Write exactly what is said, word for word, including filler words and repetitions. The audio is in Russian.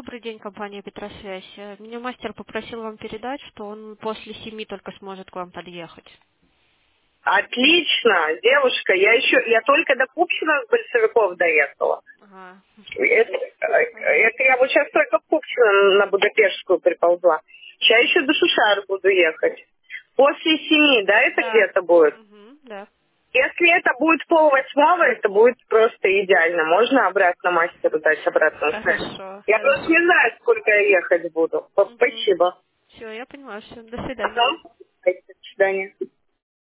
Добрый день, компания Петросвязь. Э, Меня мастер попросил вам передать, что он после семи только сможет к вам подъехать. Отлично, девушка, я еще, я только до Купчино с Большевиков доехала. Ага. Это, это Понятно. я вот сейчас только в Купчино на Будапештскую приползла. Сейчас еще до Шушар буду ехать. После семи, да, это Да. где-то будет? Мгм, да. Если это будет пол восьмого, это будет просто идеально. Можно обратно мастеру дать обратную связь? Хорошо, Я просто хорошо. не знаю, сколько я ехать буду. Угу. Спасибо. Все, я поняла, все. До Ага. свидания. До свидания.